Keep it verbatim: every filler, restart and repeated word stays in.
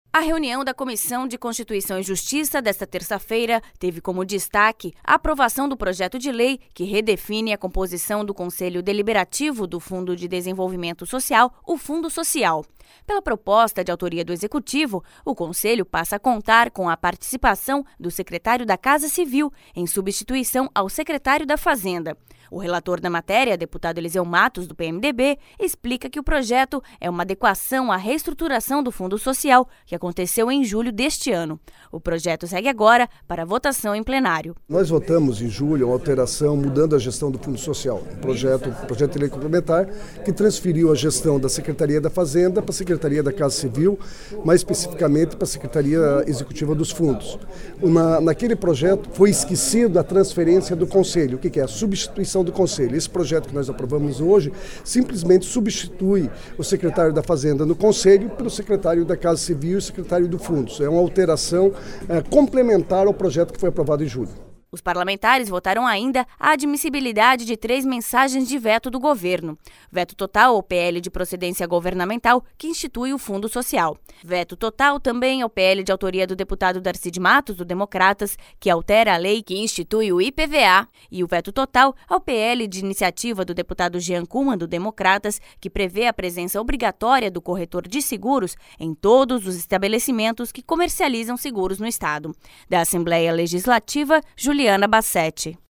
A reunião da Comissão de Constituição e Justiça desta terça-feira teve como destaque a aprovação do projeto de lei que redefine a composição do Conselho Deliberativo do Fundo de Desenvolvimento Social, o Fundo Social. Pela proposta de autoria do Executivo, o Conselho passa a contar com a participação do secretário da Casa Civil, em substituição ao secretário da Fazenda. O relator da matéria, deputado Eliseu Matos, do P M D B, explica que o projeto é uma adequação à reestruturação do Fundo Social, que aconteceu em julho deste ano. O projeto segue agora para votação em plenário. Nós votamos em julho uma alteração mudando a gestão do Fundo Social, um projeto, um projeto de lei complementar que transferiu a gestão da Secretaria da Fazenda para a Secretaria da Casa Civil, mais especificamente para a Secretaria Executiva dos Fundos. Na, naquele projeto foi esquecido a transferência do Conselho, o que, que é a substituição do Conselho. Esse projeto que nós aprovamos hoje simplesmente substitui o secretário da Fazenda no Conselho pelo secretário da Casa Civil e o secretário do Fundos. É uma alteração é, complementar ao projeto que foi aprovado em julho. Os parlamentares votaram ainda a admissibilidade de três mensagens de veto do governo. Veto total ao P L de procedência governamental, que institui o Fundo Social. Veto total também ao P L de autoria do deputado Darcy de Matos, do Democratas, que altera a lei que institui o I P V A. E o veto total ao P L de iniciativa do deputado Jean Kuman, do Democratas, que prevê a presença obrigatória do corretor de seguros em todos os estabelecimentos que comercializam seguros no Estado. Da Assembleia Legislativa, Juliana Bassetti.